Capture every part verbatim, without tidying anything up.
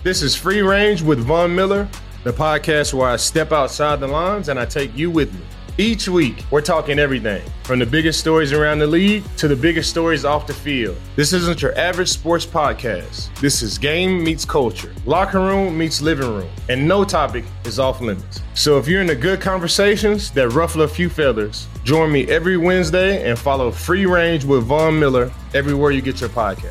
This is Free Range with Von Miller, the podcast where I step outside the lines and I take you with me. Each week, we're talking everything from the biggest stories around the league to the biggest stories off the field. This isn't your average sports podcast. This is game meets culture, locker room meets living room, and no topic is off limits. So if you're into good conversations that ruffle a few feathers, join me every Wednesday and follow Free Range with Von Miller everywhere you get your podcast.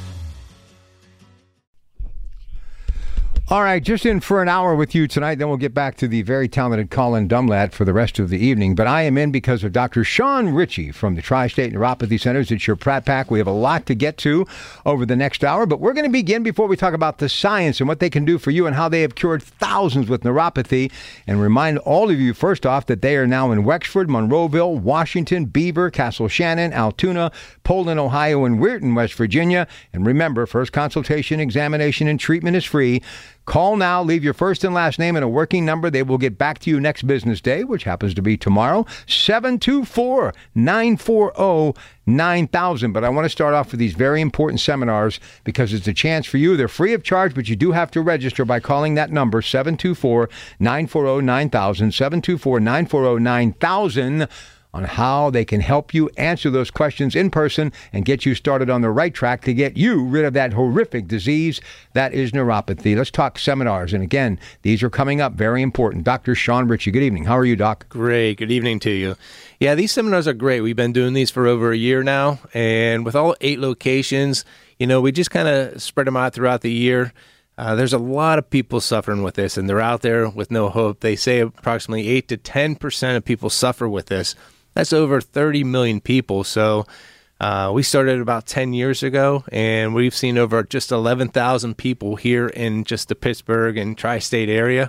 All right, just in for an hour with you tonight. Then we'll get back to the very talented Colin Dumlad for the rest of the evening. But I am in because of Doctor Sean Ritchie from the Tri-State Neuropathy Centers. It's your Pratt Pack. We have a lot to get to over the next hour. But we're going to begin before we talk about the science and what they can do for you and how they have cured thousands with neuropathy. And remind all of you, first off, that they are now in Wexford, Monroeville, Washington, Beaver, Castle Shannon, Altoona, Poland, Ohio, and Weirton, West Virginia. And remember, first consultation, examination, and treatment is free. Call now, leave your first and last name and a working number. They will get back to you next business day, which happens to be tomorrow, seven two four, nine four zero, nine thousand. But I want to start off with these very important seminars because it's a chance for you. They're free of charge, but you do have to register by calling that number, seven two four, nine four zero, nine thousand, seven two four, nine four zero, nine thousand. On how they can help you answer those questions in person and get you started on the right track to get you rid of that horrific disease that is neuropathy. Let's talk seminars. And again, these are coming up, very important. Doctor Sean Ritchie, good evening. How are you, Doc? Great. Good evening to you. Yeah, these seminars are great. We've been doing these for over a year now. And with all eight locations, you know, we just kind of spread them out throughout the year. Uh, there's a lot of people suffering with this, and they're out there with no hope. They say approximately eight to ten percent of people suffer with this. That's over thirty million people. So uh, we started about ten years ago, and we've seen over just eleven thousand people here in just the Pittsburgh and tri-state area.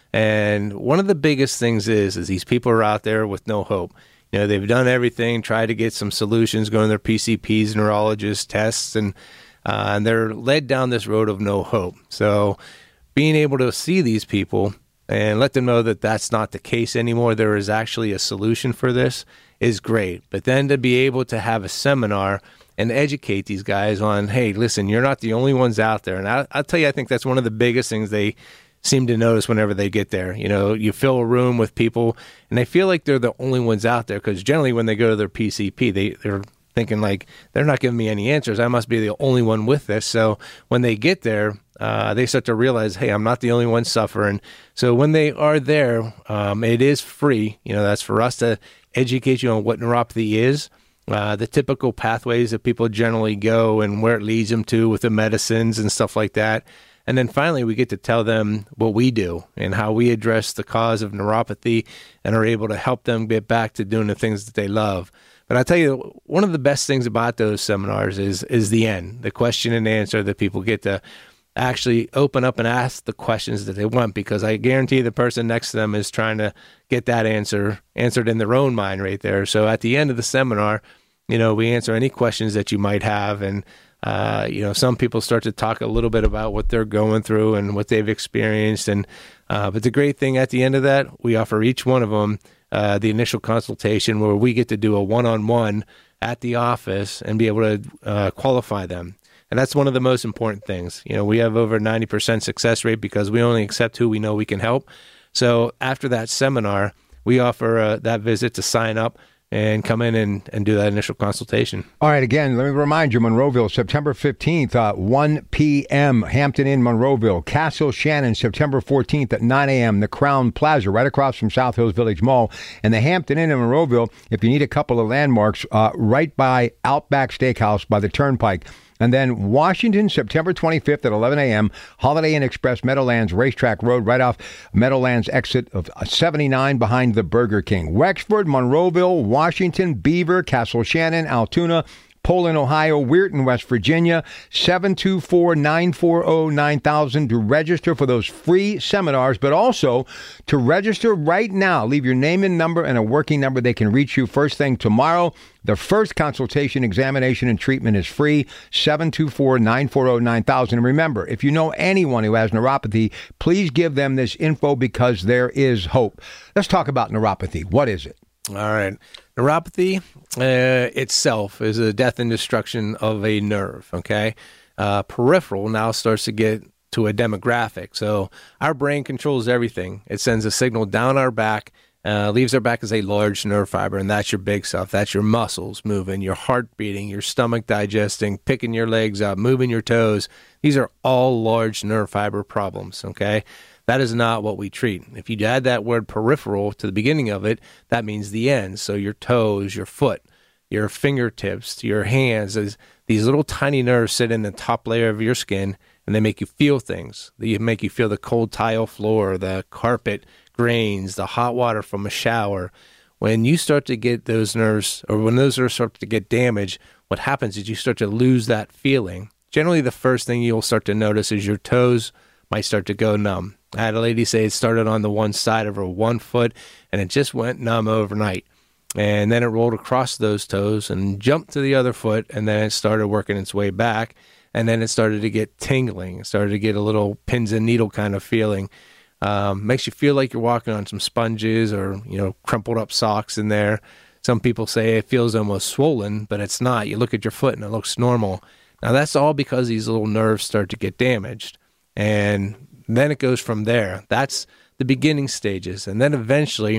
And one of the biggest things is, is these people are out there with no hope. You know, they've done everything, tried to get some solutions, going to their P C Ps, neurologists, tests, and, uh, and they're led down this road of no hope. So being able to see these people and let them know that that's not the case anymore, there is actually a solution for this, is great. But then to be able to have a seminar and educate these guys on, hey, listen, you're not the only ones out there. And I, I'll tell you, I think that's one of the biggest things they seem to notice whenever they get there. You know, you fill a room with people, and they feel like they're the only ones out there, because generally when they go to their P C P, they, they're thinking like, they're not giving me any answers. I must be the only one with this. So when they get there, uh, they start to realize, hey, I'm not the only one suffering. So when they are there, um, it is free. You know, that's for us to educate you on what neuropathy is, uh, the typical pathways that people generally go and where it leads them to with the medicines and stuff like that. And then finally, we get to tell them what we do and how we address the cause of neuropathy and are able to help them get back to doing the things that they love. But I tell you, one of the best things about those seminars is is the end, the question and answer, that people get to actually open up and ask the questions that they want, because I guarantee the person next to them is trying to get that answer answered in their own mind right there. So at the end of the seminar, you know, we answer any questions that you might have. And, uh, you know, some people start to talk a little bit about what they're going through and what they've experienced. And uh, but the great thing at the end of that, we offer each one of them uh, the initial consultation where we get to do a one-on-one at the office and be able to uh, qualify them. And that's one of the most important things. You know, we have over ninety percent success rate because we only accept who we know we can help. So after that seminar, we offer uh, that visit to sign up and come in and, and do that initial consultation. All right, again, let me remind you, Monroeville, September fifteenth, uh, one p.m., Hampton Inn, Monroeville. Castle Shannon, September fourteenth at nine a.m., the Crown Plaza, right across from South Hills Village Mall. And the Hampton Inn in Monroeville, if you need a couple of landmarks, uh, right by Outback Steakhouse by the Turnpike. And then Washington, September twenty-fifth at eleven a.m., Holiday Inn Express, Meadowlands Racetrack Road, right off Meadowlands exit of seventy-nine behind the Burger King. Wexford, Monroeville, Washington, Beaver, Castle Shannon, Altoona, Poland, Ohio, Weirton, West Virginia, seven two four, nine four zero, nine thousand to register for those free seminars, but also to register right now. Leave your name and number and a working number. They can reach you first thing tomorrow. The first consultation, examination, and treatment is free, seven two four, nine four zero, nine thousand. And remember, if you know anyone who has neuropathy, please give them this info because there is hope. Let's talk about neuropathy. What is it? All right. Neuropathy uh, itself is a death and destruction of a nerve, okay? Uh, peripheral now starts to get to a demographic. So our brain controls everything. It sends a signal down our back, uh, leaves our back as a large nerve fiber, and that's your big stuff. That's your muscles moving, your heart beating, your stomach digesting, picking your legs up, moving your toes. These are all large nerve fiber problems, okay? That is not what we treat. If you add that word peripheral to the beginning of it, that means the end. So your toes, your foot, your fingertips, your hands, these little tiny nerves sit in the top layer of your skin, and they make you feel things. They make you feel the cold tile floor, the carpet grains, the hot water from a shower. When you start to get those nerves, or when those nerves start to get damaged, what happens is you start to lose that feeling. Generally, the first thing you'll start to notice is your toes might start to go numb. I had a lady say it started on the one side of her one foot, and it just went numb overnight. And then it rolled across those toes and jumped to the other foot, and then it started working its way back, and then it started to get tingling. It started to get a little pins and needle kind of feeling. Um, makes you feel like you're walking on some sponges or, you know, crumpled up socks in there. Some people say it feels almost swollen, but it's not. You look at your foot and it looks normal. Now, that's all because these little nerves start to get damaged. And then it goes from there. That's the beginning stages. And then eventually,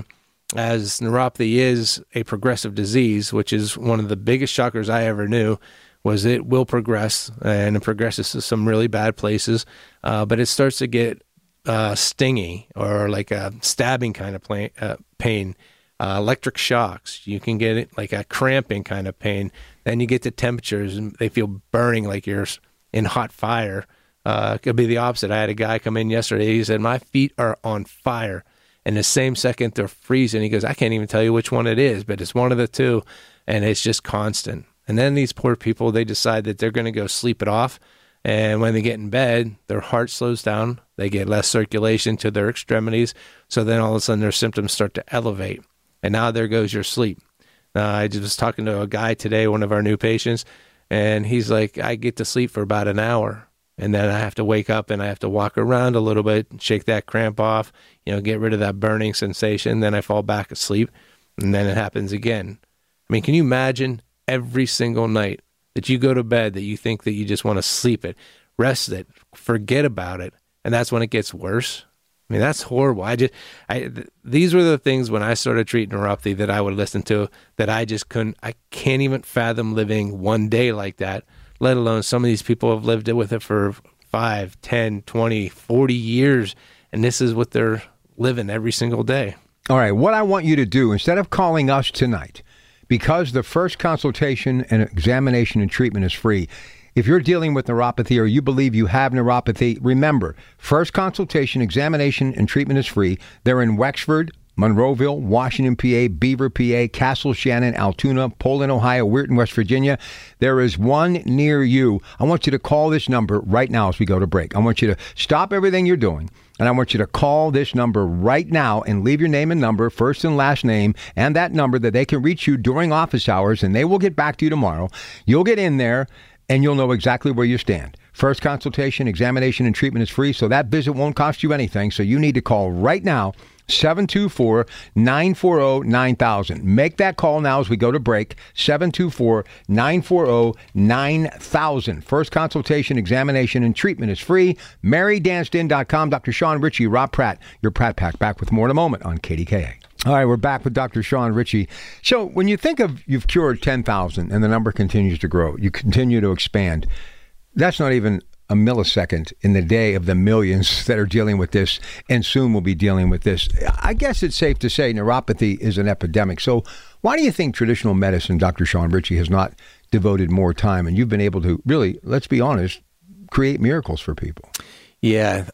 as neuropathy is a progressive disease, which is one of the biggest shockers I ever knew, was it will progress, and it progresses to some really bad places, uh, but it starts to get uh, stingy or like a stabbing kind of play, uh, pain, uh, electric shocks. You can get it like a cramping kind of pain. Then you get to temperatures, and they feel burning like you're in hot fire. Uh, it could be the opposite. I had a guy come in yesterday. He said, my feet are on fire. And the same second they're freezing. He goes, I can't even tell you which one it is, but it's one of the two. And it's just constant. And then these poor people, they decide that they're going to go sleep it off. And when they get in bed, their heart slows down. They get less circulation to their extremities. So then all of a sudden their symptoms start to elevate. And now there goes your sleep. Now, I just was talking to a guy today, one of our new patients, and he's like, I get to sleep for about an hour. And then I have to wake up and I have to walk around a little bit, shake that cramp off, you know, get rid of that burning sensation. Then I fall back asleep, and then it happens again. I mean, can you imagine every single night that you go to bed that you think that you just want to sleep it, rest it, forget about it, and that's when it gets worse? I mean, that's horrible. I just, I, th- these were the things when I started treating neuropathy that I would listen to that I just couldn't, I can't even fathom living one day like that. Let alone some of these people have lived with it for five, ten, twenty, forty years, and this is what they're living every single day. All right, what I want you to do, instead of calling us tonight, because the first consultation and examination and treatment is free, if you're dealing with neuropathy or you believe you have neuropathy, remember, first consultation, examination, and treatment is free. They're in Wexford, Monroeville, Washington, P A, Beaver, P A, Castle Shannon, Altoona, Poland, Ohio, Weirton, West Virginia. There is one near you. I want you to call this number right now as we go to break. I want you to stop everything you're doing, and I want you to call this number right now and leave your name and number, first and last name, and that number that they can reach you during office hours, and they will get back to you tomorrow. You'll get in there, and you'll know exactly where you stand. First consultation, examination, and treatment is free, so that visit won't cost you anything. So you need to call right now, seven two four, nine four zero, nine thousand. Make that call now as we go to break, seven two four, nine four zero, nine thousand. First consultation, examination, and treatment is free. Mary Danced In dot com. Doctor Sean Ritchie, Rob Pratt, your Pratt Pack. Back with more in a moment on K D K A. All right, we're back with Doctor Sean Ritchie. So when you think of you've cured ten thousand and the number continues to grow, you continue to expand, that's not even a millisecond in the day of the millions that are dealing with this and soon will be dealing with this. I guess it's safe to say neuropathy is an epidemic. So why do you think traditional medicine, Doctor Sean Ritchie, has not devoted more time? And you've been able to really, let's be honest, create miracles for people. Yeah.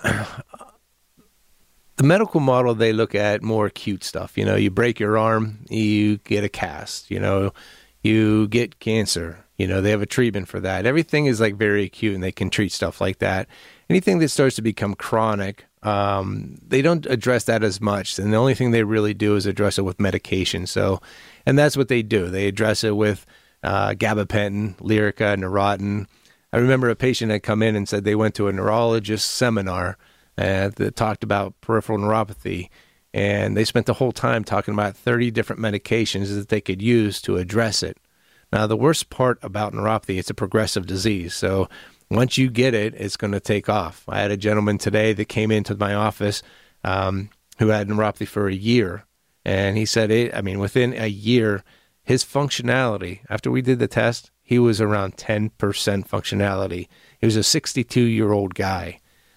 The medical model, they look at more acute stuff. You know, you break your arm, you get a cast. You know, you get cancer. You know, they have a treatment for that. Everything is like very acute, and they can treat stuff like that. Anything that starts to become chronic, um, they don't address that as much. And the only thing they really do is address it with medication. So, and that's what they do. They address it with uh, gabapentin, Lyrica, Neurontin. I remember a patient had come in and said they went to a neurologist seminar uh, that talked about peripheral neuropathy. And they spent the whole time talking about thirty different medications that they could use to address it. Now, the worst part about neuropathy, it's a progressive disease. So once you get it, it's going to take off. I had a gentleman today that came into my office um, who had neuropathy for a year. And he said, it, I mean, within a year, his functionality, after we did the test, he was around ten percent functionality. He was a sixty-two-year-old guy,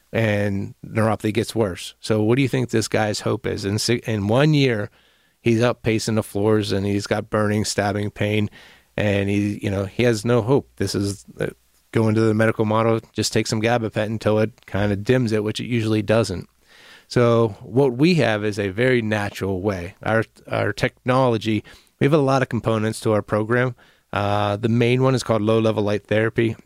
and neuropathy gets worse. So what do you think this guy's hope is? In, in one year, he's up pacing the floors, and he's got burning, stabbing pain, and he, you know, he has no hope. This is uh, going to the medical model, just take some gabapentin until it kind of dims it, which it usually doesn't. So what we have is a very natural way. Our our technology, we have a lot of components to our program. Uh, the main one is called low-level light therapy,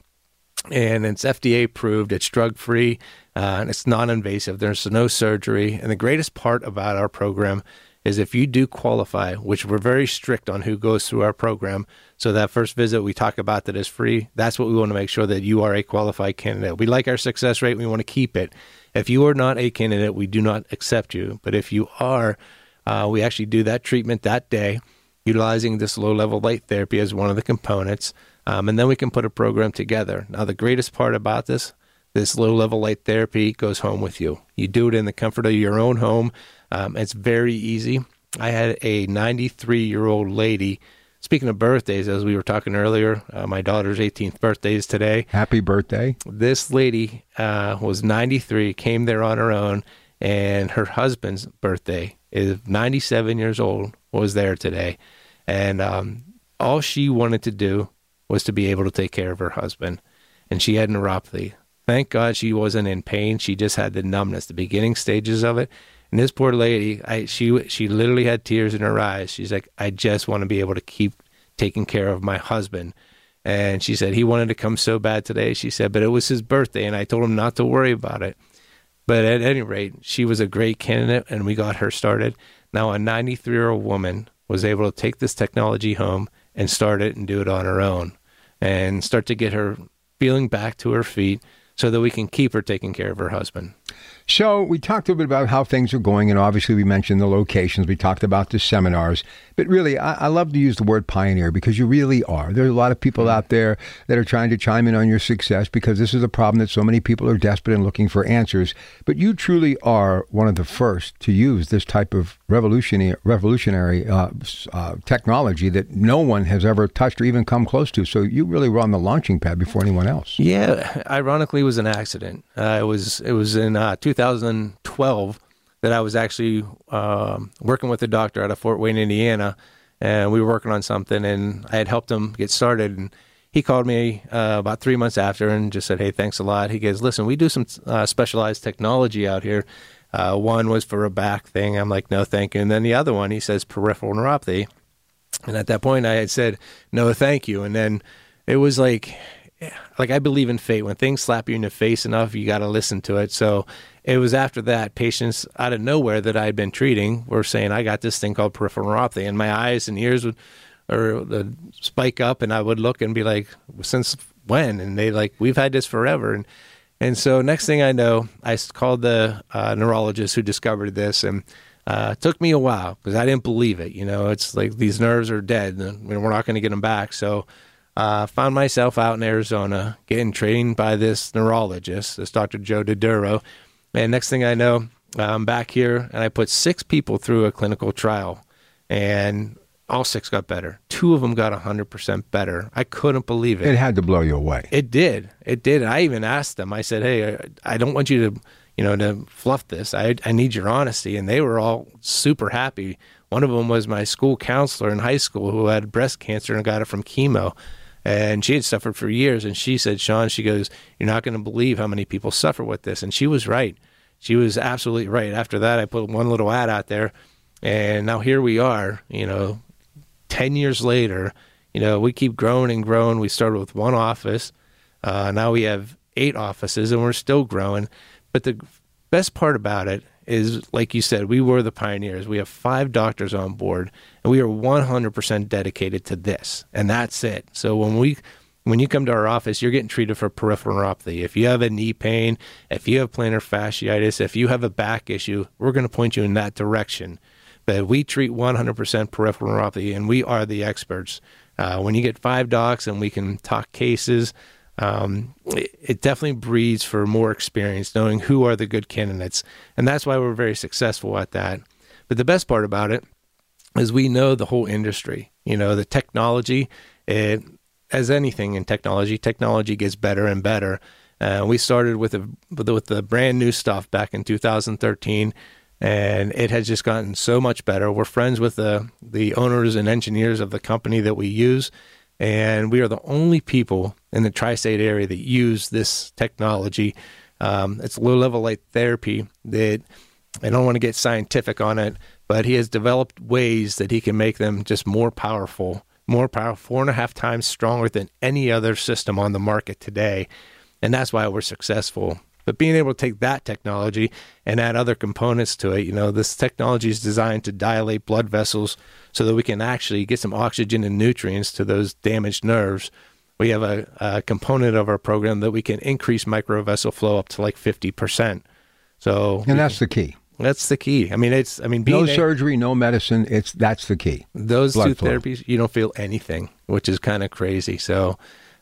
and it's F D A approved. It's drug-free, uh, and it's non-invasive. There's no surgery. And the greatest part about our program is if you do qualify, which we're very strict on who goes through our program. So that first visit we talk about that is free. That's what we want to make sure that you are a qualified candidate. We like our success rate. We want to keep it. If you are not a candidate, we do not accept you. But if you are, uh, we actually do that treatment that day, utilizing this low-level light therapy as one of the components, um, and then we can put a program together. Now, the greatest part about this, this low-level light therapy goes home with you. You do it in the comfort of your own home. Um, it's very easy. I had a ninety-three-year-old lady, speaking of birthdays, as we were talking earlier, uh, my daughter's eighteenth birthday is today. Happy birthday. This lady uh, was ninety-three, came there on her own, and her husband's birthday is ninety-seven years old, was there today. And um, all she wanted to do was to be able to take care of her husband. And she had neuropathy. Thank God she wasn't in pain. She just had the numbness, the beginning stages of it. And this poor lady, I, she she literally had tears in her eyes. She's like, I just want to be able to keep taking care of my husband. And she said he wanted to come so bad today. She said, but it was his birthday, and I told him not to worry about it. But at any rate, she was a great candidate, and we got her started. Now, a ninety-three-year-old woman was able to take this technology home and start it and do it on her own and start to get her feeling back to her feet so that we can keep her taking care of her husband. So we talked a bit about how things are going, and obviously we mentioned the locations. We talked about the seminars. But really, I, I love to use the word pioneer because you really are. There's a lot of people out there that are trying to chime in on your success because this is a problem that so many people are desperate and looking for answers. But you truly are one of the first to use this type of revolutionary, revolutionary uh, uh, technology that no one has ever touched or even come close to. So you really were on the launching pad before anyone else. Yeah, ironically, it was an accident. Uh, it was it was in uh, two thousand twelve that I was actually um, working with a doctor out of Fort Wayne, Indiana, and we were working on something, and I had helped him get started, and he called me uh, about three months after and just said, hey, thanks a lot. He goes, listen, we do some uh, specialized technology out here. Uh, one was for a back thing. I'm like, no, thank you. And then the other one, he says peripheral neuropathy. And at that point, I had said, no, thank you. And then it was like, like I believe in fate. When things slap you in the face enough, you got to listen to it. So it was after that, patients out of nowhere that I had been treating were saying, I got this thing called peripheral neuropathy. And my eyes and ears would or would spike up, and I would look and be like, since when? And they like, we've had this forever. And and so next thing I know, I called the uh, neurologist who discovered this, and uh, it took me a while because I didn't believe it. You know, it's like these nerves are dead, and we're not going to get them back. So I uh, found myself out in Arizona getting trained by this neurologist, this Doctor Joe DiDuro. And next thing I know, I'm back here, and I put six people through a clinical trial, and all six got better. Two of them got one hundred percent better. I couldn't believe it. It had to blow you away. It did. It did. I even asked them. I said, hey, I don't want you to, you know, to fluff this. I, I need your honesty. And they were all super happy. One of them was my school counselor in high school who had breast cancer and got it from chemo. And she had suffered for years. And she said, Sean, she goes, you're not going to believe how many people suffer with this. And she was right. She was absolutely right. After that, I put one little ad out there. And now here we are, you know, ten years later. You know, we keep growing and growing. We started with one office. Uh, now we have eight offices, and we're still growing. But the best part about it is, like you said, we were the pioneers. We have five doctors on board, and we are one hundred percent dedicated to this, and that's it. So when we, when you come to our office, you're getting treated for peripheral neuropathy. If you have a knee pain, if you have plantar fasciitis, if you have a back issue, we're going to point you in that direction. But we treat one hundred percent peripheral neuropathy, and we are the experts. Uh, when you get five docs and we can talk cases, um, it, it definitely breeds for more experience, knowing who are the good candidates. And that's why we're very successful at that. But the best part about it is we know the whole industry. You know, the technology, it, as anything in technology, technology gets better and better. Uh, we started with, a, with, the, with the brand new stuff back in two thousand thirteen, and it has just gotten so much better. We're friends with the, the owners and engineers of the company that we use, and we are the only people in the tri-state area that use this technology. Um, it's low-level light therapy that, I don't want to get scientific on it, but he has developed ways that he can make them just more powerful, more powerful, four and a half times stronger than any other system on the market today. And that's why we're successful. But being able to take that technology and add other components to it, you know, this technology is designed to dilate blood vessels so that we can actually get some oxygen and nutrients to those damaged nerves. We have a, a component of our program that we can increase microvessel flow up to like fifty percent. So, and that's the key. That's the key. I mean, it's, I mean, being no surgery, no medicine. It's, that's the key. Those blood two flow. therapies, you don't feel anything, which is kind of crazy. So,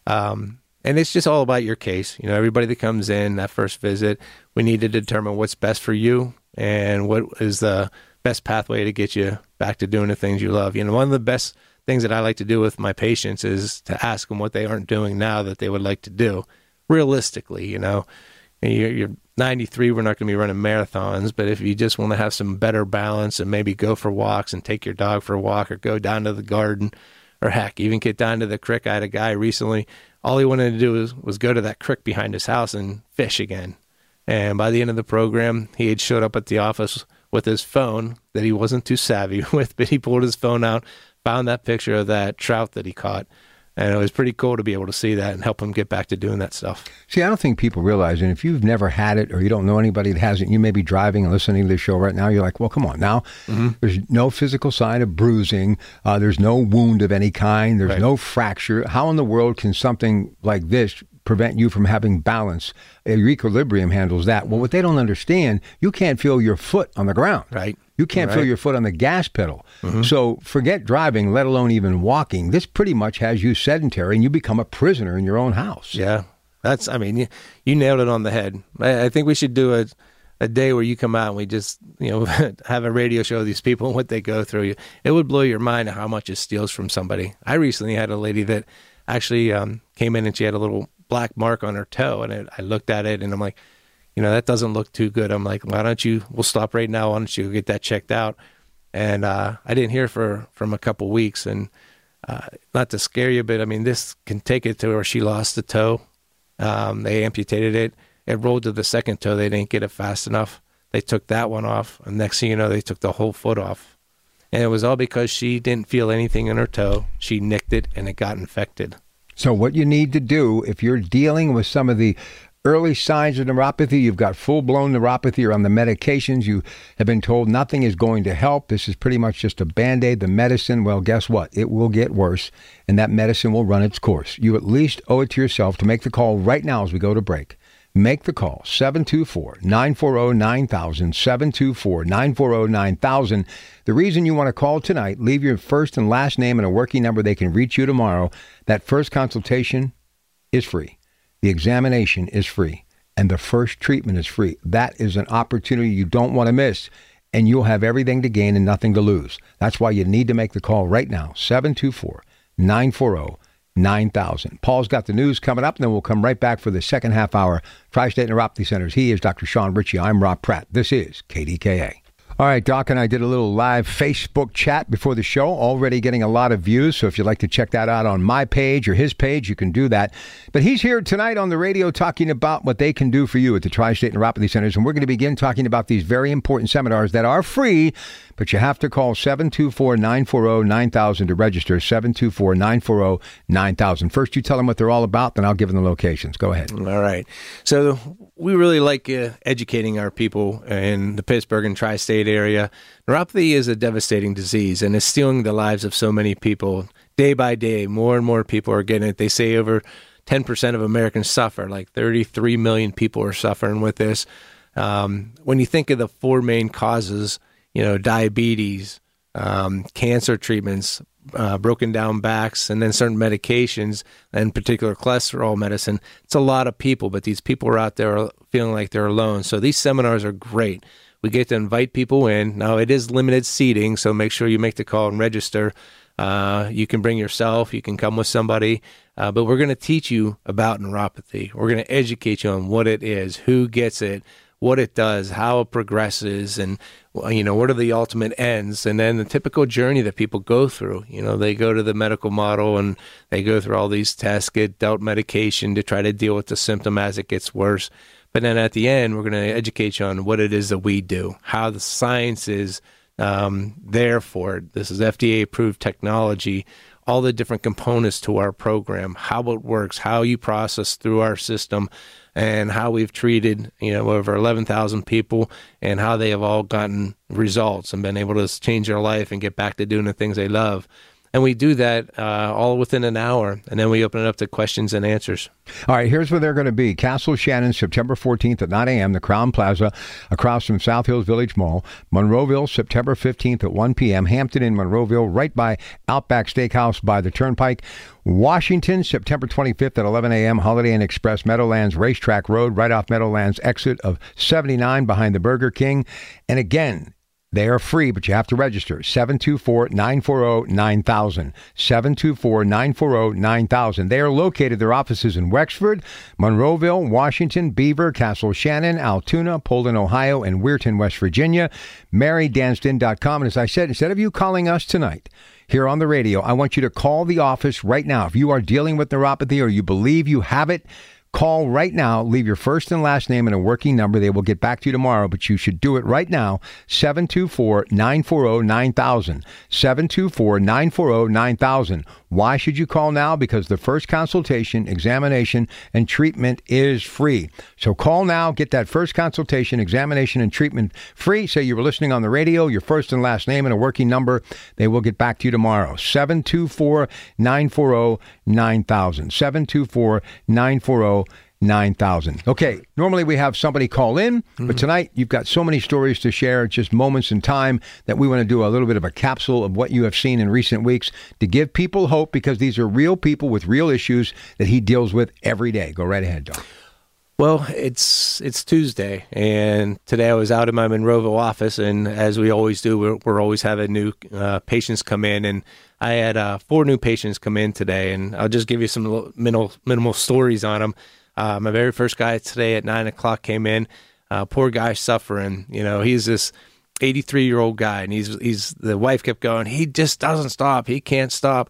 um, and it's just all about your case. You know, everybody that comes in that first visit, we need to determine what's best for you and what is the best pathway to get you back to doing the things you love. You know, one of the best things that I like to do with my patients is to ask them what they aren't doing now that they would like to do. Realistically, you know, you're, you're ninety-three, we're not going to be running marathons, but if you just want to have some better balance and maybe go for walks and take your dog for a walk or go down to the garden or heck, even get down to the creek. I had a guy recently, all he wanted to do was, was go to that creek behind his house and fish again. And by the end of the program, he had showed up at the office with his phone that he wasn't too savvy with, but he pulled his phone out, found that picture of that trout that he caught. And it was pretty cool to be able to see that and help him get back to doing that stuff. See, I don't think people realize, and if you've never had it or you don't know anybody that has it, you may be driving and listening to this show right now, you're like, well, come on now. Mm-hmm. There's no physical sign of bruising. Uh, there's no wound of any kind. There's right. no fracture. How in the world can something like this prevent you from having balance? Your equilibrium handles that. Well, what they don't understand, you can't feel your foot on the ground. Right. You can't right. feel your foot on the gas pedal. Mm-hmm. So forget driving, let alone even walking. This pretty much has you sedentary and you become a prisoner in your own house. Yeah. That's, I mean, you, you nailed it on the head. I, I think we should do a, a day where you come out and we just, you know, have a radio show of these people and what they go through. It would blow your mind how much it steals from somebody. I recently had a lady that actually um, came in and she had a little black mark on her toe, and it, I looked at it and I'm like, you know, that doesn't look too good. I'm like, why don't you, we'll stop right now. Why don't you get that checked out? And uh, I didn't hear for from a couple weeks. And uh, not to scare you, but I mean, this can take it to where she lost the toe. Um, they amputated it. It rolled to the second toe. They didn't get it fast enough. They took that one off. And next thing you know, they took the whole foot off. And it was all because she didn't feel anything in her toe. She nicked it and it got infected. So what you need to do, if you're dealing with some of the early signs of neuropathy, you've got full-blown neuropathy, you're on the medications, you have been told nothing is going to help, this is pretty much just a Band-Aid, the medicine, well, guess what? It will get worse, and that medicine will run its course. You at least owe it to yourself to make the call right now as we go to break. Make the call, seven two four, nine four zero, nine thousand, seven two four, nine four zero, nine thousand. The reason you want to call tonight, leave your first and last name and a working number. They can reach you tomorrow. That first consultation is free. The examination is free. And the first treatment is free. That is an opportunity you don't want to miss. And you'll have everything to gain and nothing to lose. That's why you need to make the call right now, seven two four, nine four zero, nine thousand. Paul's got the news coming up, and then we'll come right back for the second half hour. Tri-State Neuropathy Centers. He is Doctor Sean Ritchie. I'm Rob Pratt. This is K D K A. All right, Doc and I did a little live Facebook chat before the show, already getting a lot of views. So if you'd like to check that out on my page or his page, you can do that. But he's here tonight on the radio talking about what they can do for you at the Tri-State Neuropathy Centers. And we're going to begin talking about these very important seminars that are free, but you have to call seven two four, nine four zero, nine thousand to register, seven two four, nine four zero, nine thousand. First, you tell them what they're all about, then I'll give them the locations. Go ahead. All right. So we really like uh, educating our people in the Pittsburgh and Tri-State area. Neuropathy is a devastating disease, and it's stealing the lives of so many people. Day by day, more and more people are getting it. They say over ten percent of Americans suffer, like thirty-three million people are suffering with this. Um, when you think of the four main causes, you know, diabetes, um, cancer treatments, uh, broken down backs, and then certain medications, in particular cholesterol medicine. It's a lot of people, but these people are out there feeling like they're alone. So these seminars are great. We get to invite people in. Now, it is limited seating, so make sure you make the call and register. Uh, you can bring yourself. You can come with somebody. Uh, but we're going to teach you about neuropathy. We're going to educate you on what it is, who gets it, what it does, how it progresses, and, you know, what are the ultimate ends, and then the typical journey that people go through. You know, they go to the medical model and they go through all these tests, get dealt medication to try to deal with the symptom as it gets worse. But then at the end, we're going to educate you on what it is that we do, how the science is um, there for it. This is F D A-approved technology, all the different components to our program, how it works, how you process through our system, and how we've treated, you know, over eleven thousand people, and how they have all gotten results and been able to change their life and get back to doing the things they love. And we do that uh, all within an hour, and then we open it up to questions and answers. All right, here's where they're going to be. Castle Shannon, September fourteenth at nine a.m., the Crown Plaza, across from South Hills Village Mall. Monroeville, September fifteenth at one p.m. Hampton in Monroeville, right by Outback Steakhouse by the Turnpike. Washington, September twenty-fifth at eleven a.m., Holiday Inn Express, Meadowlands Racetrack Road, right off Meadowlands exit of seventy-nine behind the Burger King. And again, they are free, but you have to register. seven two four, nine four zero, nine thousand. seven two four, nine four zero, nine thousand. They are located, their offices in Wexford, Monroeville, Washington, Beaver, Castle Shannon, Altoona, Polden, Ohio, and Weirton, West Virginia. Mary Danston dot com. And as I said, instead of you calling us tonight here on the radio, I want you to call the office right now. If you are dealing with neuropathy or you believe you have it, call right now. Leave your first and last name and a working number. They will get back to you tomorrow, but you should do it right now. seven two four, nine four zero, nine thousand. seven two four, nine four zero, nine thousand. Why should you call now? Because the first consultation, examination, and treatment is free. So call now. Get that first consultation, examination, and treatment free. Say you were listening on the radio, your first and last name and a working number. They will get back to you tomorrow. seven two four, nine four zero, nine thousand. seven two four, nine four zero, nine thousand. Okay, normally we have somebody call in, mm-hmm. but tonight you've got so many stories to share, just moments in time, that we want to do a little bit of a capsule of what you have seen in recent weeks to give people hope, because these are real people with real issues that he deals with every day. Go right ahead, Doc. Well, it's it's Tuesday, and today I was out in my Monroeville office, and as we always do, we're, we're always having new uh, patients come in, and I had uh, four new patients come in today, and I'll just give you some little minimal, minimal stories on them. Uh, my very first guy today at nine o'clock came in. Uh, poor guy suffering. You know, he's this eighty-three-year-old guy, and he's he's the wife kept going, he just doesn't stop. He can't stop.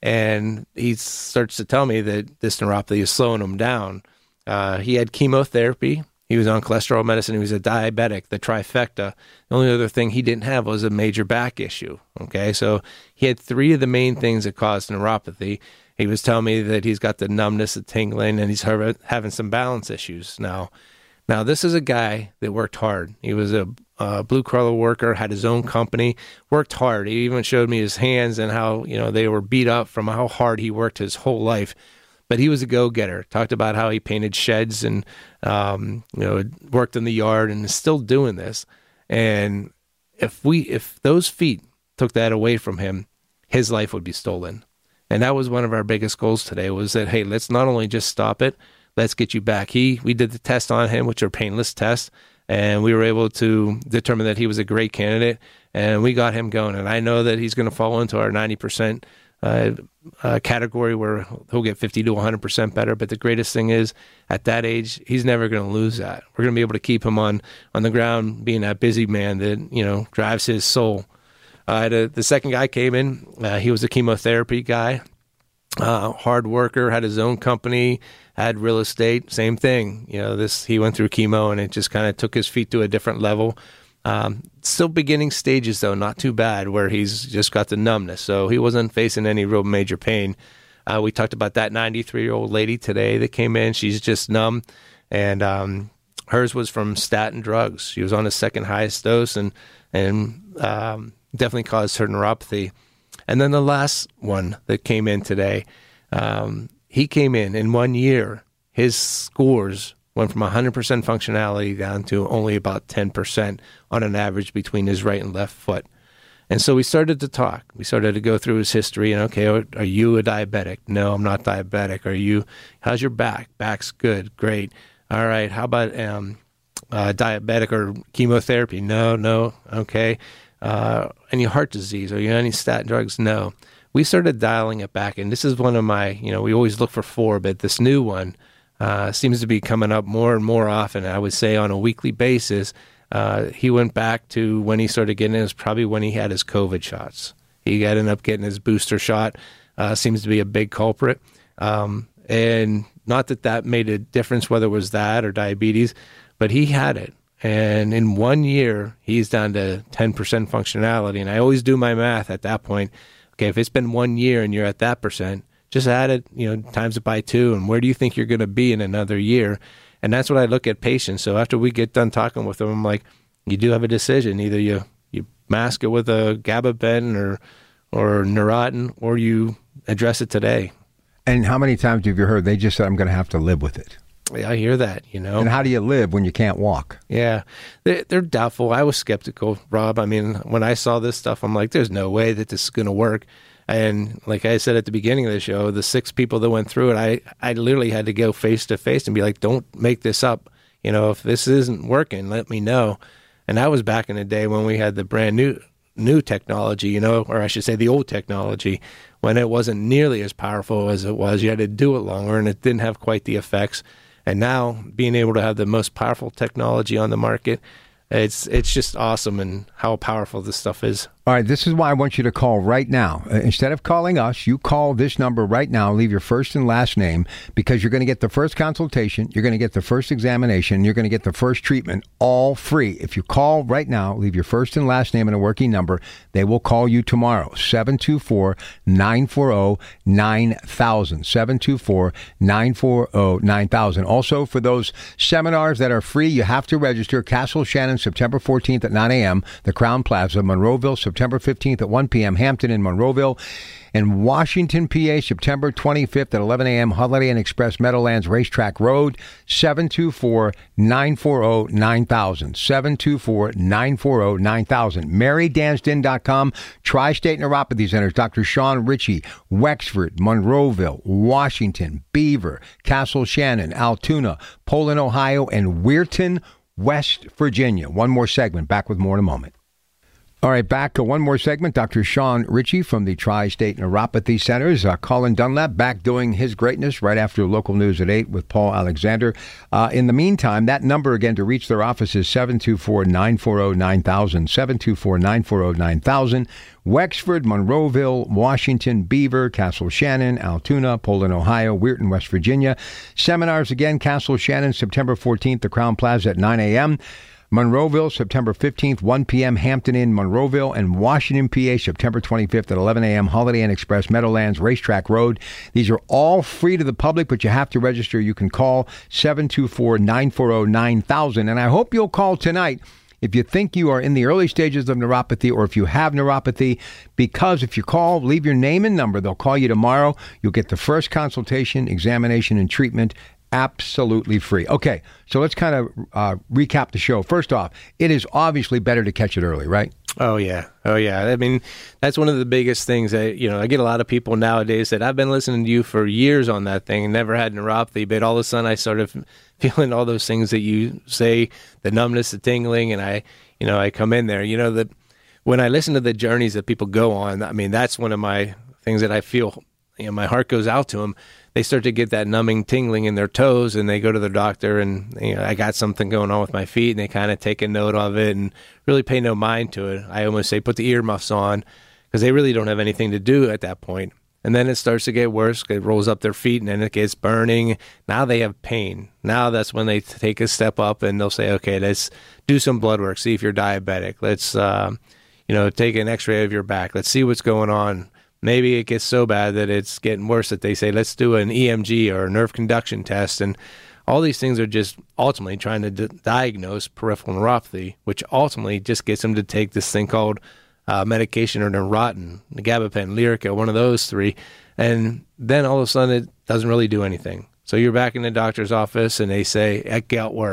And he starts to tell me that this neuropathy is slowing him down. Uh, he had chemotherapy. He was on cholesterol medicine. He was a diabetic, the trifecta. The only other thing he didn't have was a major back issue. Okay, so he had three of the main things that caused neuropathy. He was telling me that he's got the numbness, the tingling, and he's having some balance issues now. Now, this is a guy that worked hard. He was a, a blue-collar worker, had his own company, worked hard. He even showed me his hands and how, you know, they were beat up from how hard he worked his whole life. But he was a go-getter. Talked about how he painted sheds and, um, you know, worked in the yard and is still doing this. And if we, if those feet took that away from him, his life would be stolen. And that was one of our biggest goals today, was that, hey, let's not only just stop it, let's get you back. He, we did the test on him, which are painless tests, and we were able to determine that he was a great candidate, and we got him going. And I know that he's going to fall into our ninety percent uh, uh, category where he'll get fifty to one hundred percent better. But the greatest thing is, at that age, he's never going to lose that. We're going to be able to keep him on, on the ground, being that busy man that, you know, drives his soul. Uh, the, the second guy came in. Uh, he was a chemotherapy guy, uh, hard worker, had his own company, had real estate. Same thing. You know, this he went through chemo, and it just kind of took his feet to a different level. Um, still beginning stages, though, not too bad, where he's just got the numbness. So he wasn't facing any real major pain. Uh, we talked about that ninety-three-year-old lady today that came in. She's just numb, and um, hers was from statin drugs. She was on the second highest dose, and and um, definitely caused her neuropathy. And then the last one that came in today, um, he came in in one year. His scores went from one hundred percent functionality down to only about ten percent on an average between his right and left foot. And so we started to talk. We started to go through his history. And, okay, are you a diabetic? No, I'm not diabetic. Are you, how's your back? Back's good. Great. All right. How about um, uh, diabetic or chemotherapy? No, no. Okay. Uh, any heart disease? Are you on any statin drugs? No. We started dialing it back. And this is one of my, you know, we always look for four, but this new one uh, seems to be coming up more and more often. I would say on a weekly basis. Uh, he went back to when he started getting it, was probably when he had his COVID shots. He ended up getting his booster shot. Uh, seems to be a big culprit. Um, and not that that made a difference whether it was that or diabetes, but he had it. And in one year, he's down to ten percent functionality. And I always do my math at that point. Okay, if it's been one year and you're at that percent, just add it, you know, times it by two. And where do you think you're going to be in another year? And that's what I look at patients. So after we get done talking with them, I'm like, you do have a decision. Either you, you mask it with a gabapentin or or Neurontin, or you address it today. And how many times have you heard they just said, I'm going to have to live with it? Yeah, I hear that, you know. And how do you live when you can't walk? Yeah, they're, they're doubtful. I was skeptical, Rob. I mean, when I saw this stuff, I'm like, there's no way that this is going to work. And like I said at the beginning of the show, the six people that went through it, I, I literally had to go face to face and be like, don't make this up. You know, if this isn't working, let me know. And that was back in the day when we had the brand new new technology, you know, or I should say the old technology, when it wasn't nearly as powerful as it was. You had to do it longer and it didn't have quite the effects. And now being able to have the most powerful technology on the market, it's it's just awesome and how powerful this stuff is. All right, this is why I want you to call right now. Uh, instead of calling us, you call this number right now, leave your first and last name, because you're going to get the first consultation, you're going to get the first examination, you're going to get the first treatment, all free. If you call right now, leave your first and last name and a working number, they will call you tomorrow, seven two four, nine four zero, nine thousand, seven two four, nine four zero, nine thousand. Also, for those seminars that are free, you have to register. Castle Shannon, September fourteenth at nine a.m., the Crown Plaza, Monroeville, September fifteenth at one p.m., Hampton in Monroeville, and Washington, P A, September twenty-fifth at eleven a.m., Holiday Inn Express, Meadowlands Racetrack Road, seven two four, nine four zero, nine thousand, seven two four, nine four zero, nine thousand. Mary Dansden dot com, Tri-State Neuropathy Centers, Doctor Sean Ritchie, Wexford, Monroeville, Washington, Beaver, Castle Shannon, Altoona, Poland, Ohio, and Weirton, West Virginia. One more segment. Back with more in a moment. All right, back to one more segment. Doctor Sean Ritchie from the Tri-State Neuropathy Centers. Uh, Colin Dunlap back doing his greatness right after local news at eight with Paul Alexander. Uh, in the meantime, that number again to reach their office is seven two four, nine four zero, nine thousand, seven two four, nine four zero, nine thousand. Wexford, Monroeville, Washington, Beaver, Castle Shannon, Altoona, Poland, Ohio, Weirton, West Virginia. Seminars again, Castle Shannon, September fourteenth, the Crown Plaza at nine a.m., Monroeville, September fifteenth, one p.m., Hampton Inn, Monroeville, and Washington, P A, September twenty-fifth at eleven a.m., Holiday Inn Express, Meadowlands, Racetrack Road. These are all free to the public, but you have to register. You can call seven two four, nine four zero, nine thousand. And I hope you'll call tonight if you think you are in the early stages of neuropathy or if you have neuropathy, because if you call, leave your name and number. They'll call you tomorrow. You'll get the first consultation, examination, and treatment absolutely free. Okay, so let's kind of uh, recap the show. First off, it is obviously better to catch it early, right? Oh, yeah. Oh, yeah. I mean, that's one of the biggest things that, you know, I get a lot of people nowadays that I've been listening to you for years on that thing and never had neuropathy, but all of a sudden I started feeling all those things that you say, the numbness, the tingling, and I, you know, I come in there. You know, that when I listen to the journeys that people go on, I mean, that's one of my things that I feel, you know, my heart goes out to them. They start to get that numbing tingling in their toes and they go to their doctor and, you know, I got something going on with my feet, and they kind of take a note of it and really pay no mind to it. I almost say put the earmuffs on because they really don't have anything to do at that point. And then it starts to get worse. It rolls up their feet and then it gets burning. Now they have pain. Now that's when they take a step up and they'll say, okay, let's do some blood work. See if you're diabetic. Let's, uh, you know, take an x-ray of your back. Let's see what's going on. Maybe it gets so bad that it's getting worse that they say, let's do an E M G or a nerve conduction test. And all these things are just ultimately trying to d- diagnose peripheral neuropathy, which ultimately just gets them to take this thing called uh, medication or Neurontin, the gabapentin, Lyrica, one of those three. And then all of a sudden it doesn't really do anything. So you're back in the doctor's office and they say, it got worse.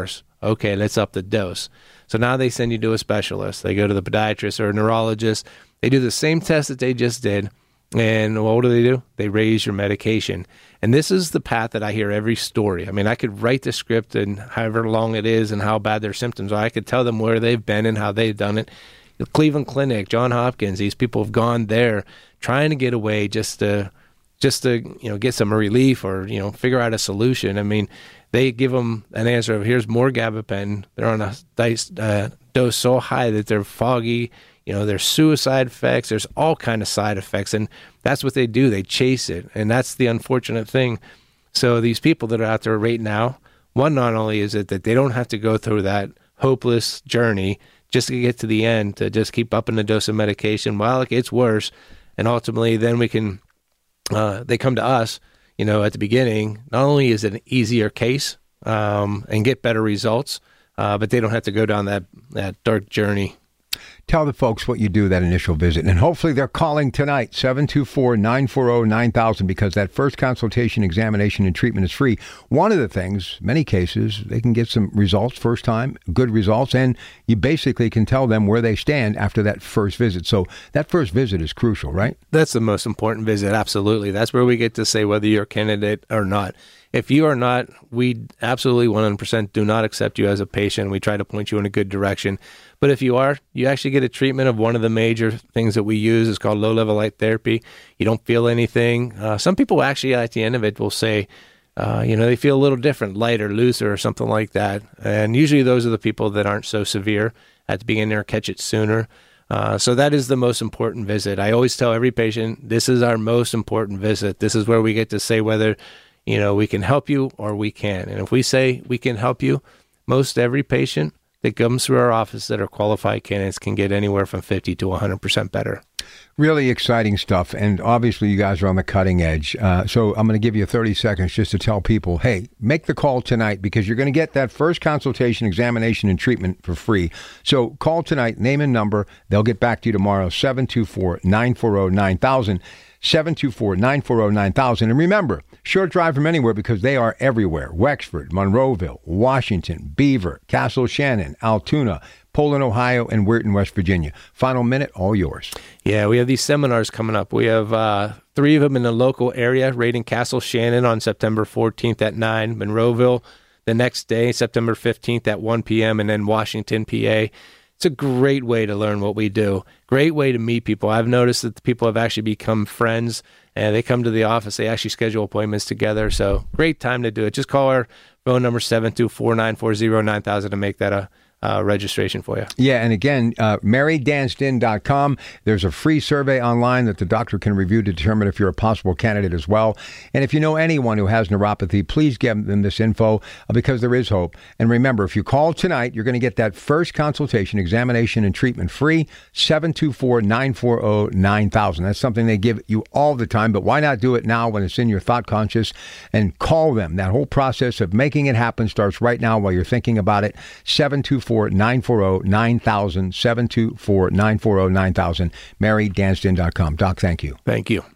Okay, let's up the dose. So now they send you to a specialist. They go to the podiatrist or a neurologist. They do the same test that they just did. And what do they do? They raise your medication. And this is the path that I hear every story. I mean, I could write the script and however long it is and how bad their symptoms are. I could tell them where they've been and how they've done it. The Cleveland Clinic, Johns Hopkins, these people have gone there trying to get away just to, just to, you know, get some relief or, you know, figure out a solution. I mean, they give them an answer of here's more gabapentin. They're on a dice, uh, dose so high that they're foggy. You know, there's suicide effects. There's all kind of side effects. And that's what they do. They chase it. And that's the unfortunate thing. So these people that are out there right now, one, not only is it that they don't have to go through that hopeless journey just to get to the end, to just keep upping the dose of medication while it gets worse. And ultimately, then we can, uh, they come to us, you know, at the beginning. Not only is it an easier case um, and get better results, uh, but they don't have to go down that, that dark journey. Tell the folks what you do that initial visit. And hopefully they're calling tonight, seven two four, nine four zero, nine thousand, because that first consultation, examination, and treatment is free. One of the things, many cases, they can get some results first time, good results, and you basically can tell them where they stand after that first visit. So that first visit is crucial, right? That's the most important visit, absolutely. That's where we get to say whether you're a candidate or not. If you are not, we absolutely one hundred percent do not accept you as a patient. We try to point you in a good direction. But if you are, you actually get a treatment of one of the major things that we use. It's called low-level light therapy. You don't feel anything. Uh, some people actually at the end of it will say, uh, you know, they feel a little different, lighter, looser, or something like that. And usually those are the people that aren't so severe at the beginning or catch it sooner. Uh, so that is the most important visit. I always tell every patient, this is our most important visit. This is where we get to say whether, you know, we can help you or we can't. And if we say we can help you, most every patient that comes through our office that are qualified candidates can get anywhere from fifty to one hundred percent better. Really exciting stuff. And obviously you guys are on the cutting edge. Uh, so I'm going to give you thirty seconds just to tell people, hey, make the call tonight because you're going to get that first consultation, examination, and treatment for free. So call tonight, name and number. They'll get back to you tomorrow, seven two four, nine four zero, nine thousand. seven two four, nine four zero, nine thousand. And remember, short drive from anywhere because they are everywhere. Wexford, Monroeville, Washington, Beaver, Castle Shannon, Altoona, Poland, Ohio, and Weirton, West Virginia. Final minute, all yours. Yeah, we have these seminars coming up. We have uh, three of them in the local area, right in Castle Shannon on September fourteenth at nine, Monroeville the next day, September fifteenth at one p.m., and then Washington, P A. It's a great way to learn what we do. Great way to meet people. I've noticed that the people have actually become friends, and they come to the office. They actually schedule appointments together. So great time to do it. Just call our phone number, seven two four, nine four zero, nine thousand, to make that a Uh, registration for you. Yeah, and again, uh, mary dansden dot com. There's a free survey online that the doctor can review to determine if you're a possible candidate as well. And if you know anyone who has neuropathy, please give them this info uh, because there is hope. And remember, if you call tonight, you're going to get that first consultation, examination, and treatment free, seven two four, nine four zero, nine thousand. That's something they give you all the time, but why not do it now when it's in your thought conscious and call them? That whole process of making it happen starts right now while you're thinking about it. seven two four, nine four zero, nine thousand, seven two four, nine four zero, nine thousand, mary dansden dot com. Doc, thank you. Thank you.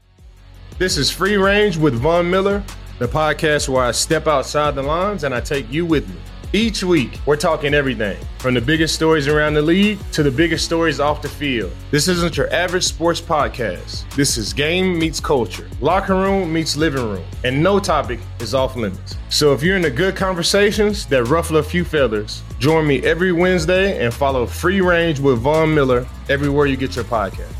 This is Free Range with Von Miller, the podcast where I step outside the lines and I take you with me. Each week, we're talking everything from the biggest stories around the league to the biggest stories off the field. This isn't your average sports podcast. This is game meets culture, locker room meets living room, and no topic is off limits. So if you're into good conversations that ruffle a few feathers, join me every Wednesday and follow Free Range with Von Miller everywhere you get your podcast.